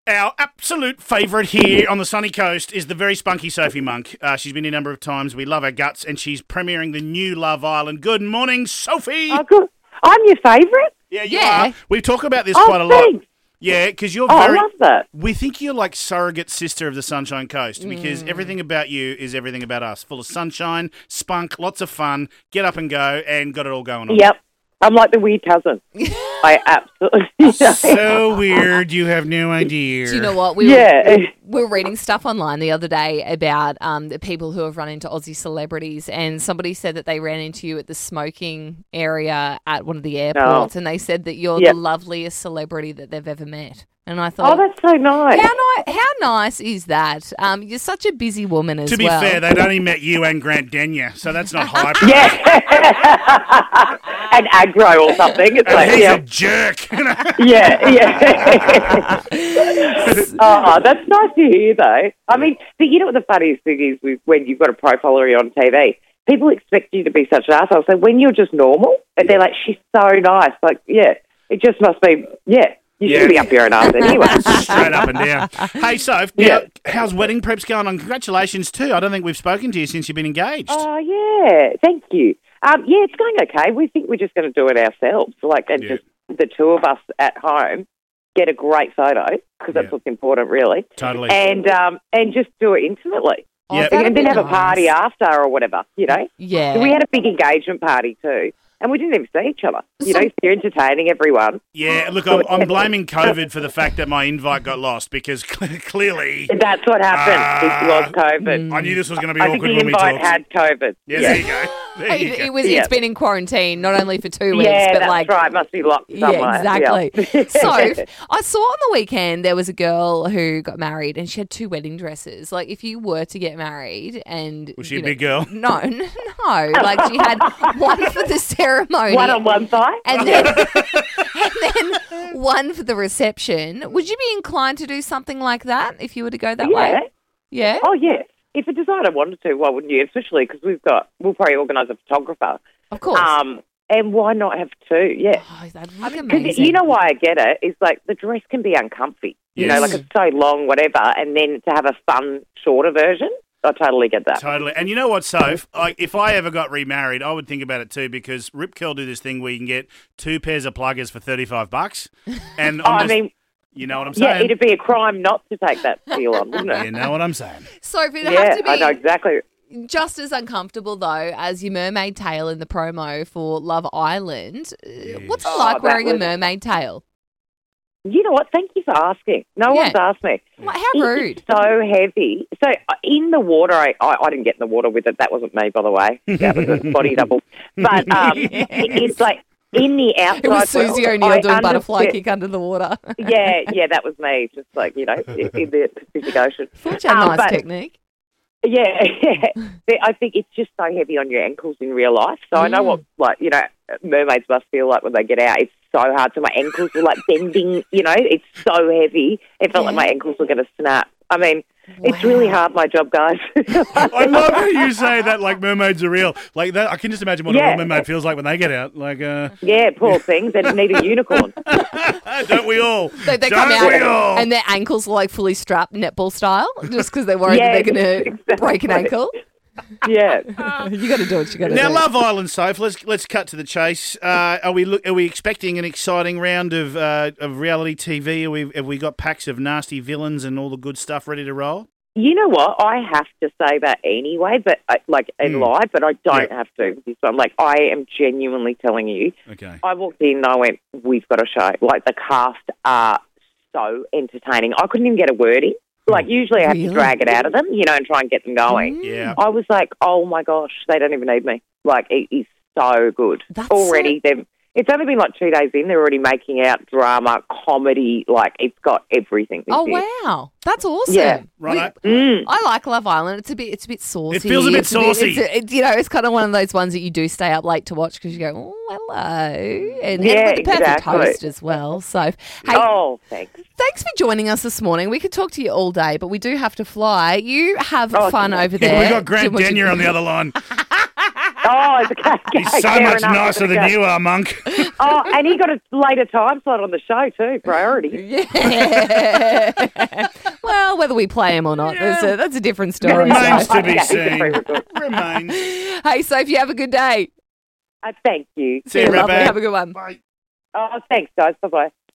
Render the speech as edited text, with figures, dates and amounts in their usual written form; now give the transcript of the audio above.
Our absolute favourite here on the sunny coast is the very spunky Sophie Monk. She's been here a number of times. We love her guts, and she's premiering the new Love Island. Good morning, Sophie. Oh, good. I'm your favourite? Yeah, you Yeah. are. We talk about this quite a lot. Thanks. Yeah, because you're I very... love that. We think you're like surrogate sister of the Sunshine Coast because everything about you is everything about us. Full of sunshine, spunk, lots of fun, get up and go, and got it all going on. Yep. I'm like the weird cousin. I absolutely So weird, you have no idea. Do you know what? We were reading stuff online the other day about the people who have run into Aussie celebrities, and somebody said that they ran into you at the smoking area at one of the airports, and they said that you're the loveliest celebrity that they've ever met. And I thought, oh, that's so nice. how nice is that? You're such a busy woman as well. To be fair, they'd only met you and Grant Denyer, so that's not high praise. Yeah. An aggro or something. It's like, He's a jerk. Yeah. Oh, that's nice to hear, though. I mean, but you know what the funniest thing is when you've got a profile or you're on TV? People expect you to be such an asshole. So when you're just normal, and they're like, she's so nice. Like, yeah, it just must be, you should be up your own ass anyway. Straight up and down. Hey, Soph, how's wedding preps going on? Congratulations, too. I don't think we've spoken to you since you've been engaged. Oh, yeah. Thank you. Yeah, it's going okay. We think we're just going to do it ourselves, just the two of us at home, get a great photo, because that's what's important, really. Totally. And just do it intimately. Yep. And then have a party after or whatever, Yeah. So we had a big engagement party too. And we didn't even see each other. So you're entertaining everyone. Yeah, look, I'm blaming COVID for the fact that my invite got lost because clearly... That's what happened. It was COVID. I knew this was going to be I awkward think when the we talked. invite had COVID. Yeah, there you go. There you go. It's been in quarantine, not only for 2 weeks, Yeah, but that's like... right. It must be locked somewhere. Yeah, exactly. Yeah. So I saw on the weekend there was a girl who got married and she had 2 wedding dresses. Like, if you were to get married and... Was she a big girl? No. Like, she had one for the ceremony. One on one side? And then one for the reception. Would you be inclined to do something like that if you were to go that way? Yeah. Oh, yeah. If a designer wanted to, why wouldn't you? Especially because we'll probably organise a photographer. Of course. And why not have 2? Yeah. Oh, that'd look Because amazing. you know why I get it? Is like the dress can be uncomfy. You know, like it's so long, whatever, and then to have a fun, shorter version, I totally get that. Totally. And you know what, Soph? If I ever got remarried, I would think about it too because Rip Curl do this thing where you can get 2 pairs of pluggers for $35. And you know what I'm saying? Yeah, it'd be a crime not to take that deal on, wouldn't it? You know what I'm saying? So if it have to be I know exactly. just as uncomfortable, though, as your mermaid tail in the promo for Love Island, what's it like wearing a mermaid tail? You know what? Thank you for asking. No one's asked me. How rude. It's so heavy. So in the water, I didn't get in the water with it. That wasn't me, by the way. That was a body double. But it's like in the outside. It was Susie world, O'Neill doing butterfly kick under the water. yeah, that was me. Just like, in the Pacific Ocean. Such a nice technique. Yeah. I think it's just so heavy on your ankles in real life. So I know what, mermaids must feel like when they get out. It's so hard. So my ankles were like bending, it's so heavy. It felt like my ankles were going to snap. I mean, it's really hard, my job, guys. I love how you say that like mermaids are real. Like that, I can just imagine what a real mermaid feels like when they get out. Like, yeah, poor things. They need a unicorn. Don't we all? They come out and their ankles are like fully strapped netball style just because they're worried that they're going to break an ankle. Yeah. You got to do what you got to do. Now, Love Island, Soph, let's cut to the chase. Are we expecting an exciting round of reality TV? Have we got packs of nasty villains and all the good stuff ready to roll? You know what? I have to say that anyway, but in live, but I don't have to. So I'm like, I am genuinely telling you. Okay. I walked in and I went, we've got a show. Like, the cast are so entertaining. I couldn't even get a word in. Like, usually I have to drag it out of them, and try and get them going. Yeah. I was like, oh, my gosh, they don't even need me. Like, it is so good. That's already. It's only been like 2 days in. They're already making out drama, comedy. Like, it's got everything. Oh, wow. That's awesome. Yeah. Right. I like Love Island. It's a bit saucy. It feels a bit saucy. It's kind of one of those ones that you do stay up late to watch because you go, oh, hello. And with the perfect host as well. So, hey. Oh, thanks. Thanks for joining us this morning. We could talk to you all day, but we do have to fly. You have fun over there. We got Grant Denyer on the other line. Oh, okay. He's so Fair much enough, nicer than you are, Monk. Oh, and he got a later time slot on the show too. Priority. Yeah. Well, whether we play him or not, that's a different story. Remains to be Okay, seen. pre-record. Remains. Hey, Sophie, have a good day. Thank you. See you, lovely. Rabbi. Have a good one. Bye. Oh, thanks, guys. Bye-bye.